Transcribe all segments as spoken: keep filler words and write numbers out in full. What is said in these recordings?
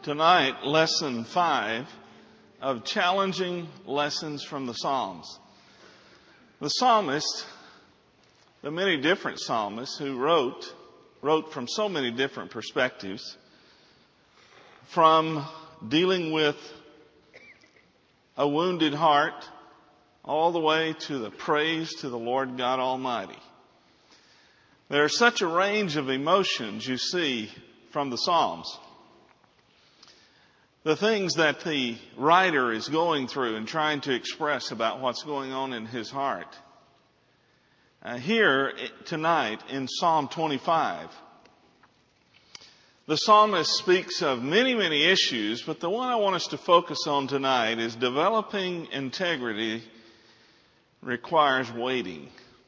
Tonight, lesson five of challenging lessons from the Psalms. The psalmist, the many different psalmists who wrote, wrote from so many different perspectives, from dealing with a wounded heart all the way to the praise to the Lord God Almighty. There's such a range of emotions you see from the Psalms. The things that the writer is going through and trying to express about what's going on in his heart. Uh, here tonight in Psalm twenty-five, the psalmist speaks of many, many issues, but the one I want us to focus on tonight is developing integrity requires waiting.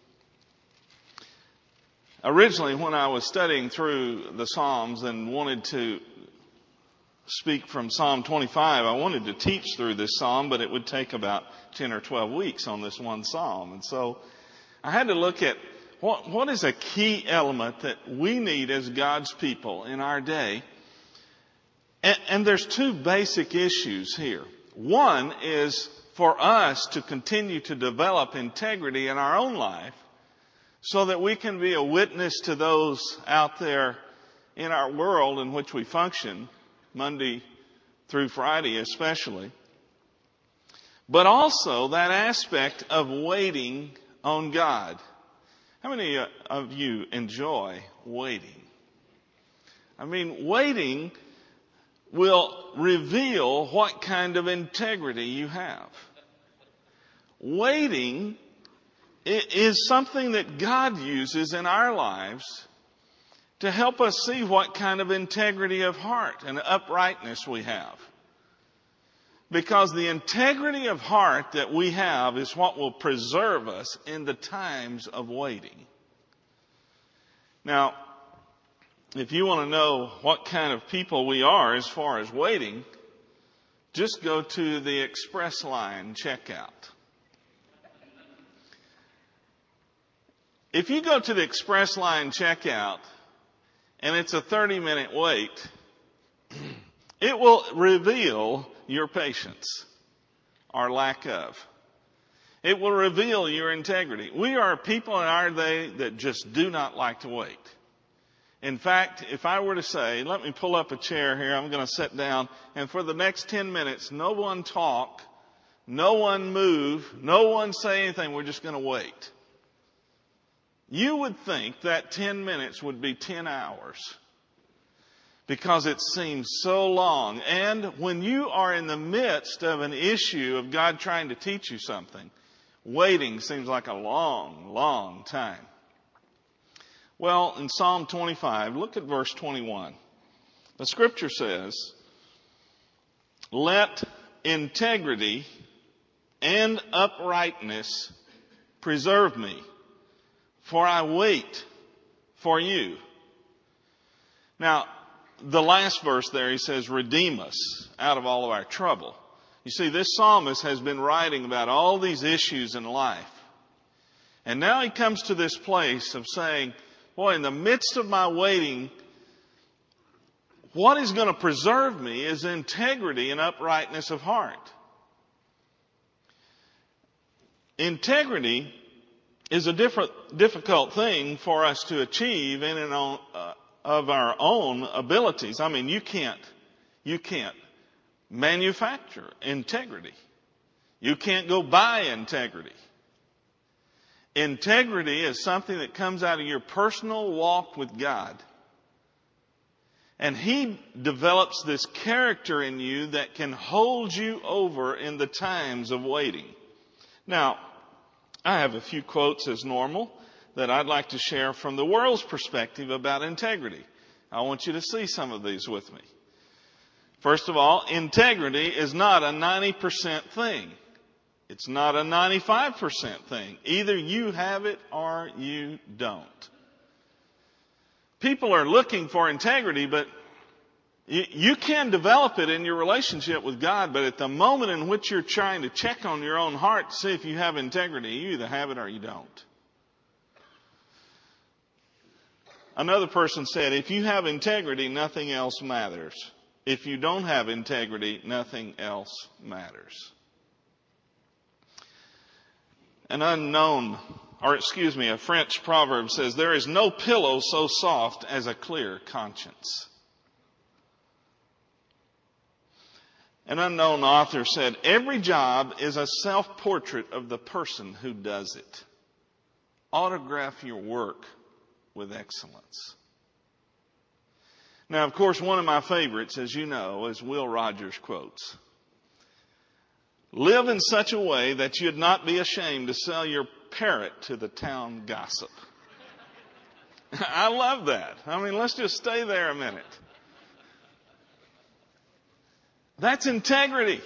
Originally, when I was studying through the Psalms and wanted to speak from Psalm twenty-five, I wanted to teach through this psalm, but it would take about ten or twelve weeks on this one psalm. And so I had to look at what, what is a key element that we need as God's people in our day. And, and there's two basic issues here. One is for us to continue to develop integrity in our own life so that we can be a witness to those out there in our world in which we function, Monday through Friday especially. But also that aspect of waiting on God. How many of you enjoy waiting? I mean, waiting will reveal what kind of integrity you have. Waiting is something that God uses in our lives to help us see what kind of integrity of heart and uprightness we have. Because the integrity of heart that we have is what will preserve us in the times of waiting. Now, if you want to know what kind of people we are as far as waiting, just go to the Express Line checkout. If you go to the Express Line checkout, and it's a thirty minute wait, it will reveal your patience or lack of. It will reveal your integrity. We are people in our day that just do not like to wait. In fact, if I were to say, let me pull up a chair here, I'm going to sit down, and for the next ten minutes, no one talk, no one move, no one say anything, we're just going to wait. You would think that ten minutes would be ten hours because it seems so long. And when you are in the midst of an issue of God trying to teach you something, waiting seems like a long, long time. Well, in Psalm twenty-five, look at verse twenty-one. The scripture says, "Let integrity and uprightness preserve me, for I wait for you." Now, the last verse there, he says, "Redeem us out of all of our trouble." You see, this psalmist has been writing about all these issues in life. And now he comes to this place of saying, boy, in the midst of my waiting, what is going to preserve me is integrity and uprightness of heart. Integrity is a different, difficult thing for us to achieve in and on, uh, of our own abilities. I mean, you can't, you can't manufacture integrity. You can't go buy integrity. Integrity is something that comes out of your personal walk with God. And He develops this character in you that can hold you over in the times of waiting. Now, I have a few quotes as normal that I'd like to share from the world's perspective about integrity. I want you to see some of these with me. First of all, integrity is not a ninety percent thing. It's not a ninety-five percent thing. Either you have it or you don't. People are looking for integrity, but you, you can develop it in your relationship with God, but at the moment in which you're trying to check on your own heart to see if you have integrity, you either have it or you don't. Another person said, if you have integrity, nothing else matters. If you don't have integrity, nothing else matters. An unknown, or excuse me, a French proverb says, there is no pillow so soft as a clear conscience. An unknown author said, every job is a self-portrait of the person who does it. Autograph your work with excellence. Now, of course, one of my favorites, as you know, is Will Rogers' quotes. Live in such a way that you'd not be ashamed to sell your parrot to the town gossip. I love that. I mean, let's just stay there a minute. That's integrity.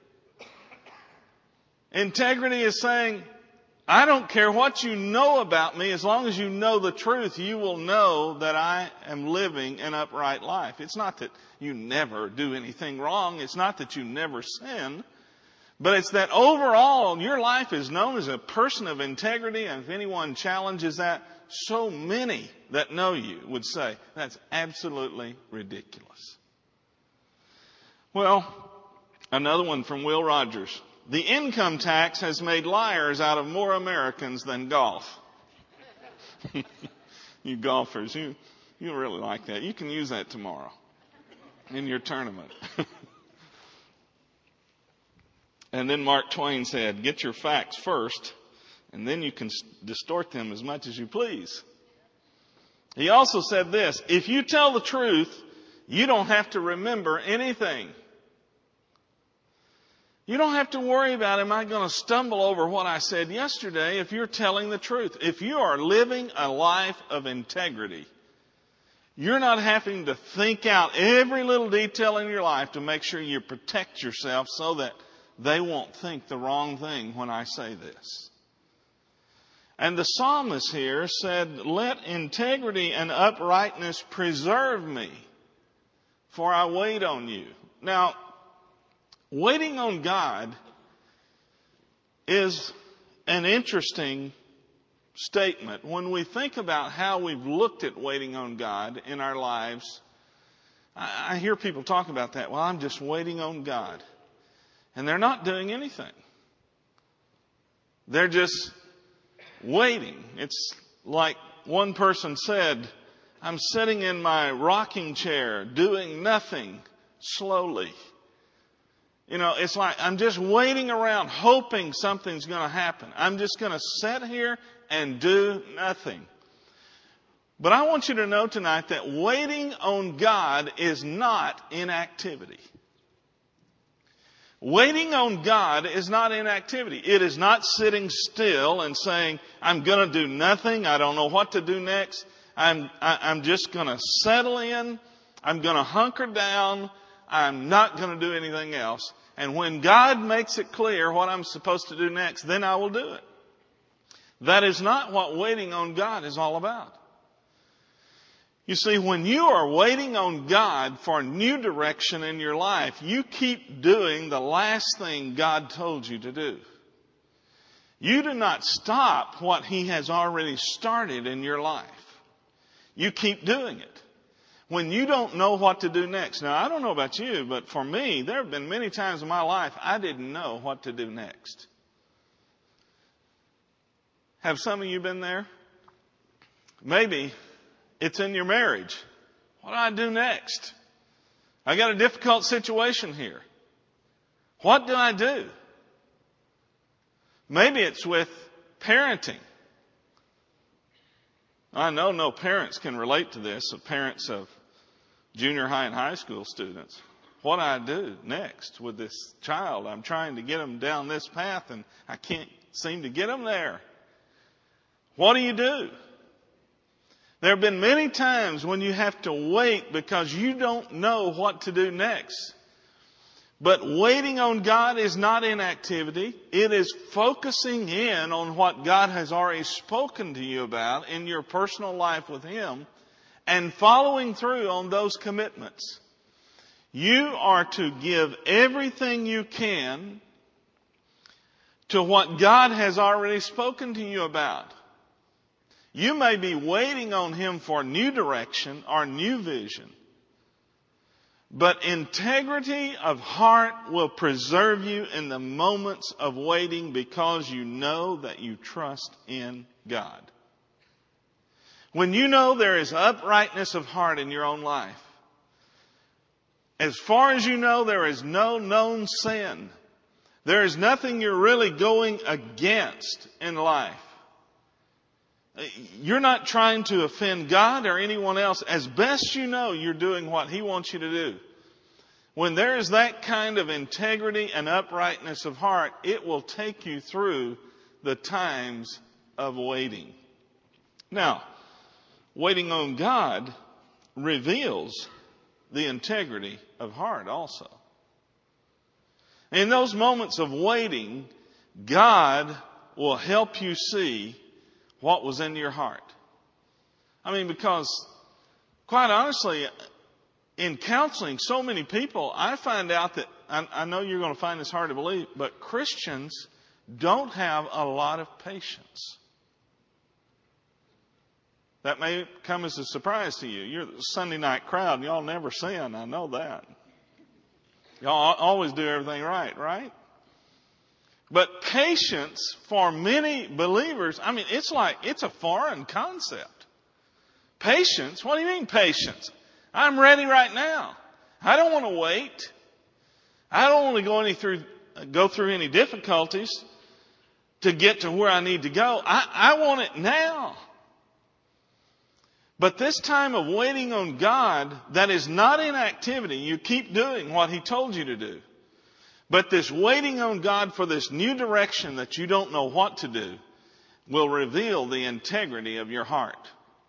Integrity is saying, I don't care what you know about me, as long as you know the truth, you will know that I am living an upright life. It's not that you never do anything wrong. It's not that you never sin. But it's that overall, your life is known as a person of integrity, and if anyone challenges that, so many that know you would say, that's absolutely ridiculous. Well, another one from Will Rogers. The income tax has made liars out of more Americans than golf. You golfers, you, you really like that. You can use that tomorrow in your tournament. And then Mark Twain said, get your facts first, and then you can distort them as much as you please. He also said this, if you tell the truth, you don't have to remember anything. You don't have to worry about, am I going to stumble over what I said yesterday if you're telling the truth. If you are living a life of integrity, you're not having to think out every little detail in your life to make sure you protect yourself so that they won't think the wrong thing when I say this. And the psalmist here said, let integrity and uprightness preserve me, for I wait on you. Now, waiting on God is an interesting statement. When we think about how we've looked at waiting on God in our lives, I hear people talk about that. Well, I'm just waiting on God. And they're not doing anything. They're just waiting. It's like one person said, I'm sitting in my rocking chair doing nothing slowly. You know, it's like I'm just waiting around hoping something's going to happen. I'm just going to sit here and do nothing. But I want you to know tonight that waiting on God is not inactivity. Waiting on God is not inactivity. It is not sitting still and saying, I'm going to do nothing. I don't know what to do next. I'm, I, I'm just going to settle in. I'm going to hunker down. I'm not going to do anything else. And when God makes it clear what I'm supposed to do next, then I will do it. That is not what waiting on God is all about. You see, when you are waiting on God for a new direction in your life, you keep doing the last thing God told you to do. You do not stop what He has already started in your life. You keep doing it. When you don't know what to do next. Now, I don't know about you, but for me, there have been many times in my life I didn't know what to do next. Have some of you been there? Maybe it's in your marriage. What do I do next? I got a difficult situation here. What do I do? Maybe it's with parenting. I know no parents can relate to this, the parents of junior high and high school students. What do I do next with this child? I'm trying to get them down this path and I can't seem to get them there. What do you do? There have been many times when you have to wait because you don't know what to do next. But waiting on God is not inactivity. It is focusing in on what God has already spoken to you about in your personal life with Him and following through on those commitments. You are to give everything you can to what God has already spoken to you about. You may be waiting on Him for new direction or new vision. But integrity of heart will preserve you in the moments of waiting because you know that you trust in God. When you know there is uprightness of heart in your own life, as far as you know, there is no known sin. There is nothing you're really going against in life. You're not trying to offend God or anyone else. As best you know, you're doing what He wants you to do. When there is that kind of integrity and uprightness of heart, it will take you through the times of waiting. Now, waiting on God reveals the integrity of heart also. In those moments of waiting, God will help you see what was in your heart. I mean, because quite honestly, in counseling so many people, I find out that, I, I know you're going to find this hard to believe, but Christians don't have a lot of patience. That may come as a surprise to you. You're the Sunday night crowd and y'all never sin. I know that. Y'all always do everything right, right? But patience for many believers, I mean, it's like, it's a foreign concept. Patience? What do you mean patience? I'm ready right now. I don't want to wait. I don't want to go any through, go through any difficulties to get to where I need to go. I, I want it now. But this time of waiting on God, that is not inactivity. You keep doing what He told you to do. But this waiting on God for this new direction that you don't know what to do will reveal the integrity of your heart.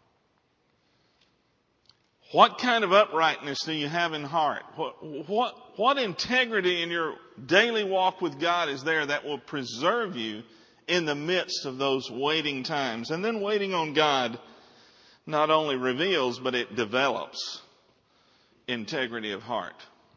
What kind of uprightness do you have in heart? What, what, what integrity in your daily walk with God is there that will preserve you in the midst of those waiting times? And then waiting on God not only reveals, but it develops integrity of heart.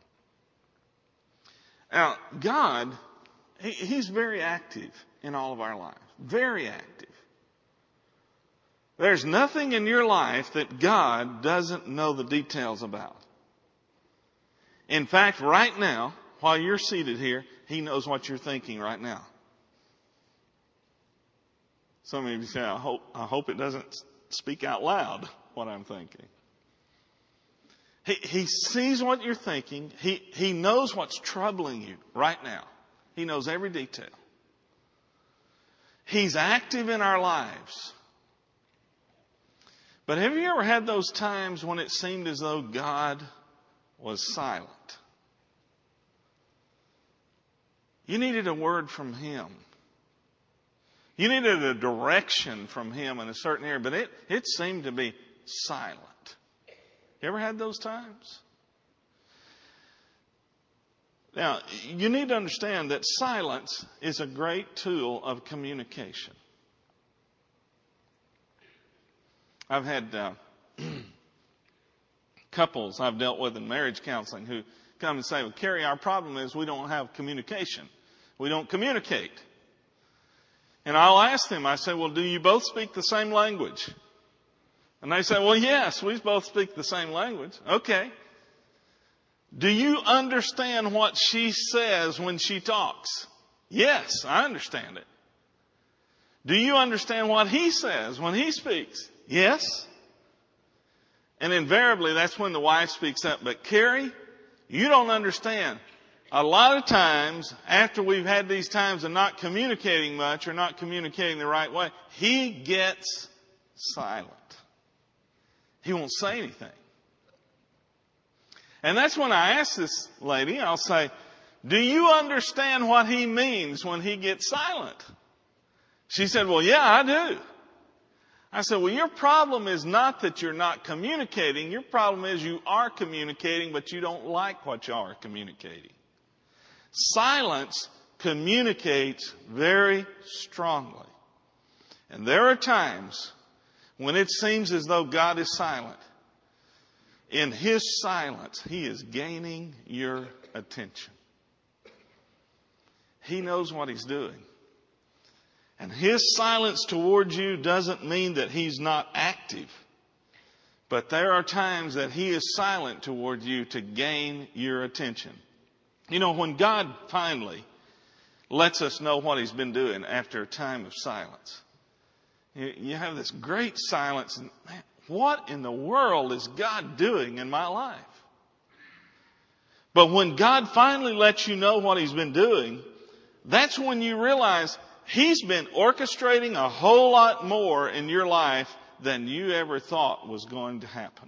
Now, God, he, He's very active in all of our lives. Very active. There's nothing in your life that God doesn't know the details about. In fact, right now, while you're seated here, He knows what you're thinking right now. Some of you say, I hope, I hope it doesn't speak out loud what I'm thinking. He, he sees what you're thinking. He, he knows what's troubling you right now. He knows every detail. He's active in our lives. But have you ever had those times when it seemed as though God was silent? You needed a word from Him. You needed a direction from Him in a certain area, but it, it seemed to be silent. You ever had those times? Now, you need to understand that silence is a great tool of communication. I've had uh, couples I've dealt with in marriage counseling who come and say, well, Kerry, our problem is we don't have communication. We don't communicate. And I'll ask them, I say, well, do you both speak the same language? And they say, well, yes, we both speak the same language. Okay. Do you understand what she says when she talks? Yes, I understand it. Do you understand what he says when he speaks? Yes. And invariably, that's when the wife speaks up. But Kerry, you don't understand. A lot of times, after we've had these times of not communicating much or not communicating the right way, he gets silent. He won't say anything. And that's when I ask this lady, I'll say, do you understand what he means when he gets silent? She said, well, yeah, I do. I said, well, your problem is not that you're not communicating. Your problem is you are communicating, but you don't like what you are communicating. Silence communicates very strongly. And there are times when it seems as though God is silent. In His silence, He is gaining your attention. He knows what He's doing. And His silence towards you doesn't mean that He's not active. But there are times that He is silent toward you to gain your attention. You know, when God finally lets us know what He's been doing after a time of silence, you, you have this great silence. And man, what in the world is God doing in my life? But when God finally lets you know what He's been doing, that's when you realize He's been orchestrating a whole lot more in your life than you ever thought was going to happen.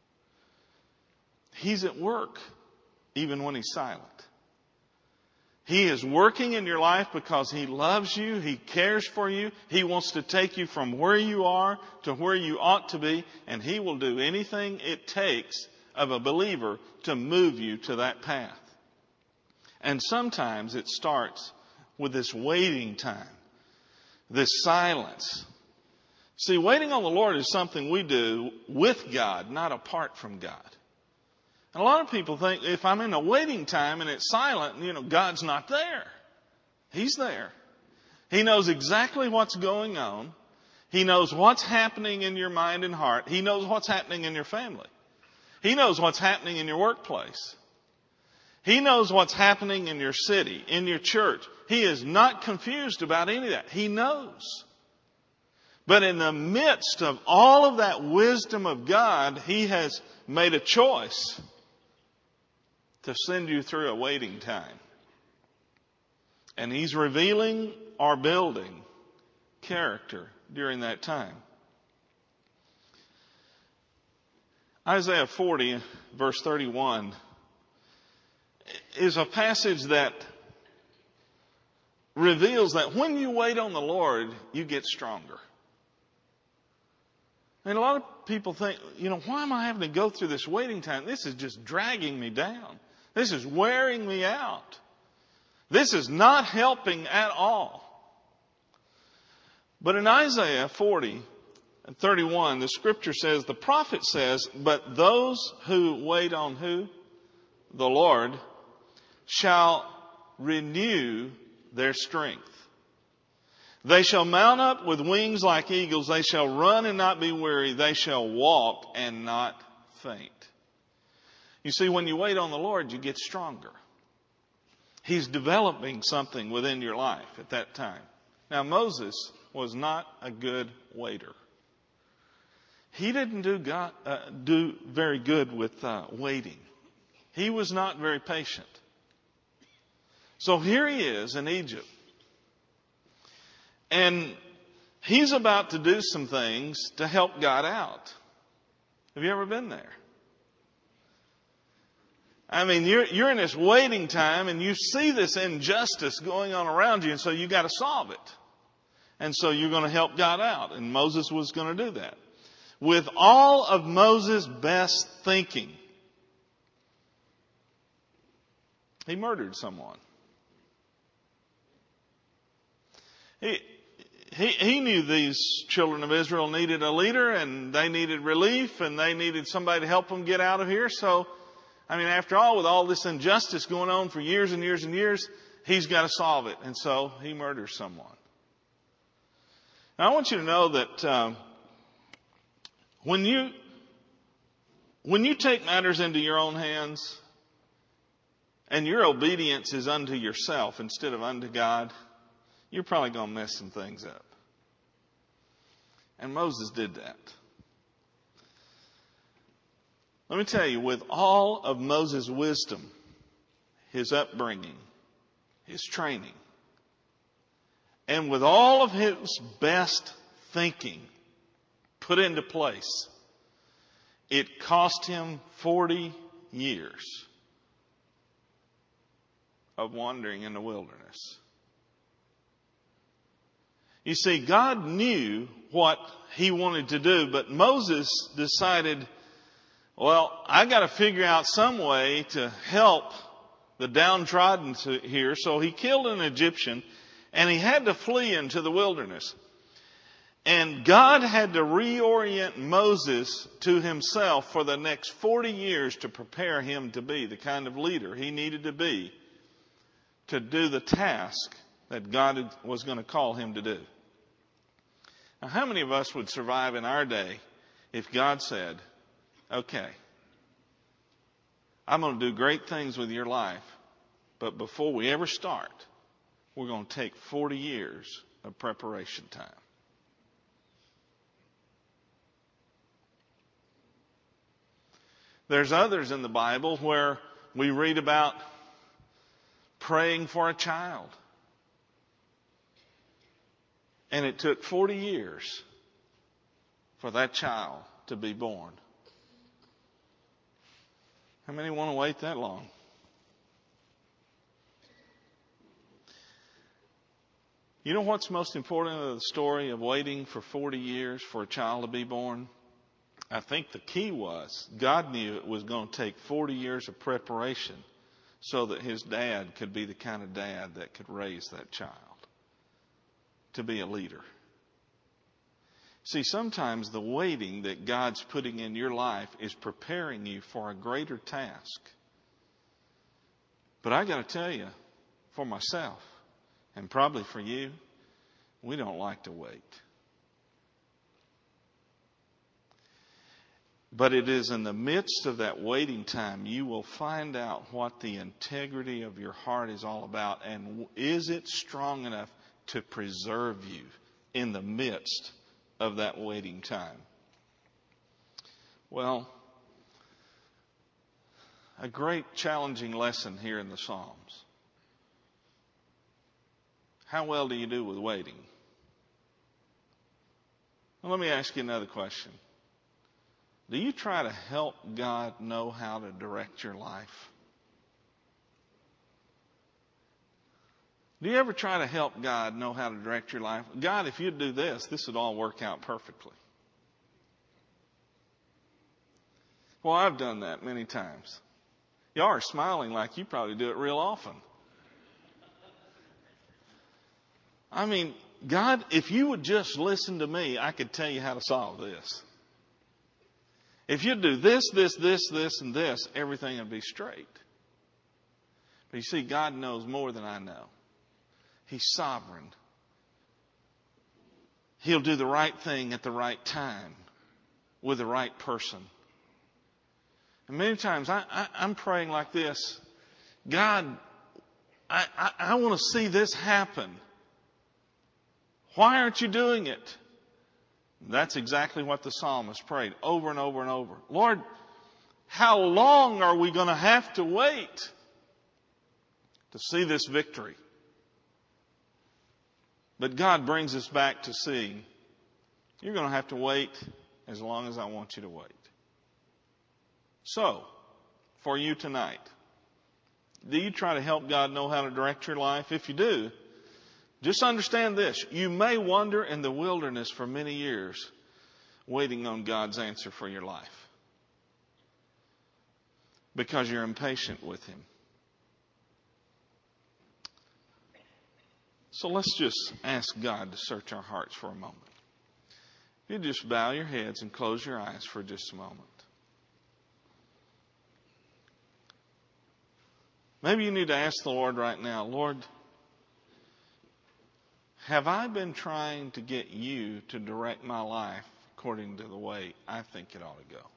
He's at work even when He's silent. He is working in your life because He loves you. He cares for you. He wants to take you from where you are to where you ought to be. And He will do anything it takes of a believer to move you to that path. And sometimes it starts with this waiting time, this silence. See, waiting on the Lord is something we do with God, not apart from God. And a lot of people think if I'm in a waiting time and it's silent, you know, God's not there. He's there. He knows exactly what's going on. He knows what's happening in your mind and heart. He knows what's happening in your family. He knows what's happening in your workplace. He knows what's happening in your city, in your church. He is not confused about any of that. He knows. But in the midst of all of that wisdom of God, He has made a choice to send you through a waiting time. And He's revealing or building character during that time. Isaiah forty, verse thirty-one, is a passage that reveals that when you wait on the Lord, you get stronger. And a lot of people think, you know, why am I having to go through this waiting time? This is just dragging me down. This is wearing me out. This is not helping at all. But in Isaiah forty and thirty-one, the scripture says, the prophet says, but those who wait on who? The Lord shall renew their strength. They shall mount up with wings like eagles. They shall run and not be weary. They shall walk and not faint. You see, when you wait on the Lord, you get stronger. He's developing something within your life at that time. Now, Moses was not a good waiter. He didn't do, God, uh, do very good with uh, waiting. He was not very patient. So here he is in Egypt. And he's about to do some things to help God out. Have you ever been there? I mean, you're, you're in this waiting time and you see this injustice going on around you, and so you got to solve it. And so you're going to help God out. And Moses was going to do that. With all of Moses' best thinking, he murdered someone. He, he, he knew these children of Israel needed a leader and they needed relief and they needed somebody to help them get out of here. So, I mean, after all, with all this injustice going on for years and years and years, he's got to solve it. And so he murders someone. Now, I want you to know that um, when you when you take matters into your own hands and your obedience is unto yourself instead of unto God, you're probably going to mess some things up. And Moses did that. Let me tell you, with all of Moses' wisdom, his upbringing, his training, and with all of his best thinking put into place, it cost him forty years of wandering in the wilderness. You see, God knew what he wanted to do, but Moses decided, well, I got to figure out some way to help the downtrodden here. So he killed an Egyptian and he had to flee into the wilderness. And God had to reorient Moses to himself for the next forty years to prepare him to be the kind of leader he needed to be to do the task that God was going to call him to do. Now, how many of us would survive in our day if God said, okay, I'm going to do great things with your life, but before we ever start, we're going to take forty years of preparation time. There's others in the Bible where we read about praying for a child. And it took forty years for that child to be born. How many want to wait that long? You know what's most important of the story of waiting for forty years for a child to be born? I think the key was God knew it was going to take forty years of preparation so that his dad could be the kind of dad that could raise that child to be a leader. See, sometimes the waiting that God's putting in your life is preparing you for a greater task. But I got to tell you, for myself, and probably for you, we don't like to wait. But it is in the midst of that waiting time you will find out what the integrity of your heart is all about, and is it strong enough to preserve you in the midst of that waiting time. Well, a great challenging lesson here in the Psalms. How well do you do with waiting? Well, let me ask you another question. Do you try to help God know how to direct your life? Do you ever try to help God know how to direct your life? God, if you'd do this, this would all work out perfectly. Well, I've done that many times. Y'all are smiling like you probably do it real often. I mean, God, if you would just listen to me, I could tell you how to solve this. If you'd do this, this, this, this, and this, everything would be straight. But you see, God knows more than I know. He's sovereign. He'll do the right thing at the right time with the right person. And many times I, I, I'm praying like this. God, I, I, I want to see this happen. Why aren't you doing it? That's exactly what the psalmist prayed over and over and over. Lord, how long are we going to have to wait to see this victory? But God brings us back to seeing you're going to have to wait as long as I want you to wait. So, for you tonight, do you try to help God know how to direct your life? If you do, just understand this. You may wander in the wilderness for many years waiting on God's answer for your life because you're impatient with Him. So let's just ask God to search our hearts for a moment. You just bow your heads and close your eyes for just a moment. Maybe you need to ask the Lord right now, Lord, have I been trying to get you to direct my life according to the way I think it ought to go?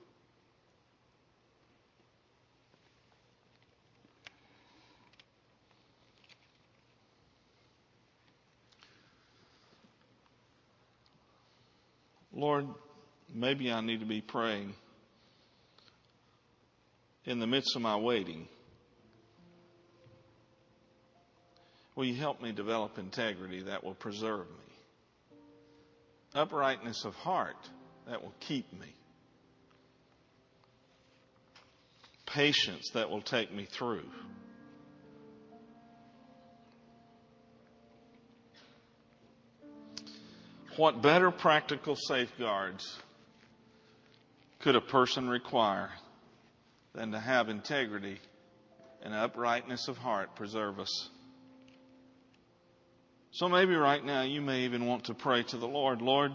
Lord, maybe I need to be praying in the midst of my waiting. Will you help me develop integrity that will preserve me? Uprightness of heart that will keep me. Patience that will take me through. What better practical safeguards could a person require than to have integrity and uprightness of heart preserve us? So maybe right now you may even want to pray to the Lord, Lord,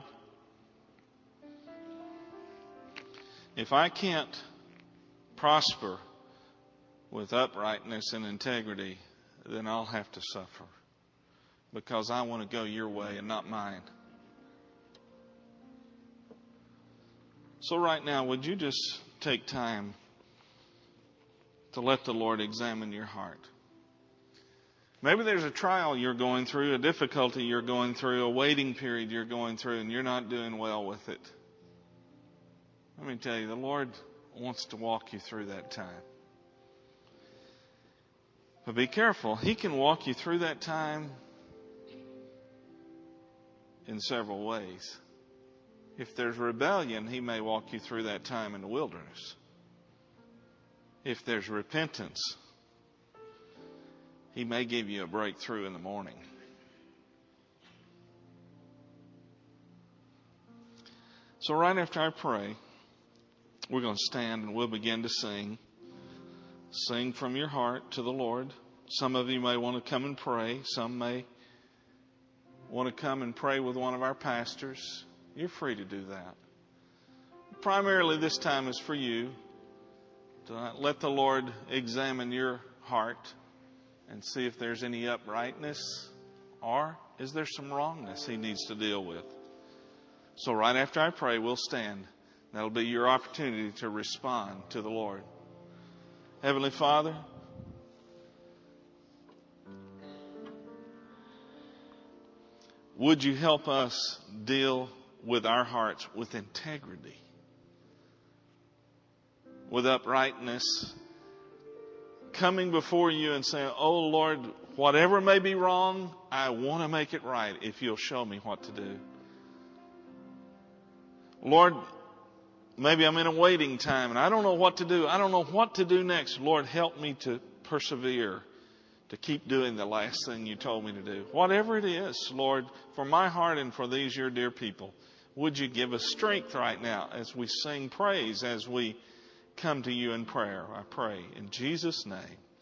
if I can't prosper with uprightness and integrity, then I'll have to suffer because I want to go your way and not mine. So right now, would you just take time to let the Lord examine your heart. Maybe there's a trial you're going through, a difficulty you're going through, a waiting period you're going through, and you're not doing well with it. Let me tell you, the Lord wants to walk you through that time. But be careful. He can walk you through that time in several ways. If there's rebellion, He may walk you through that time in the wilderness. If there's repentance, He may give you a breakthrough in the morning. So right after I pray, we're going to stand and we'll begin to sing. Sing from your heart to the Lord. Some of you may want to come and pray. Some may want to come and pray with one of our pastors. You're free to do that. Primarily this time is for you to let the Lord examine your heart and see if there's any uprightness or is there some wrongness He needs to deal with. So right after I pray, we'll stand. That'll be your opportunity to respond to the Lord. Heavenly Father, would you help us deal with our hearts with integrity, with uprightness, coming before you and saying, oh Lord, whatever may be wrong, I want to make it right if you'll show me what to do. Lord, maybe I'm in a waiting time and I don't know what to do. I don't know what to do next. Lord, help me to persevere, to keep doing the last thing you told me to do. Whatever it is, Lord, for my heart and for these your dear people, would you give us strength right now as we sing praise, as we come to you in prayer. I pray in Jesus' name.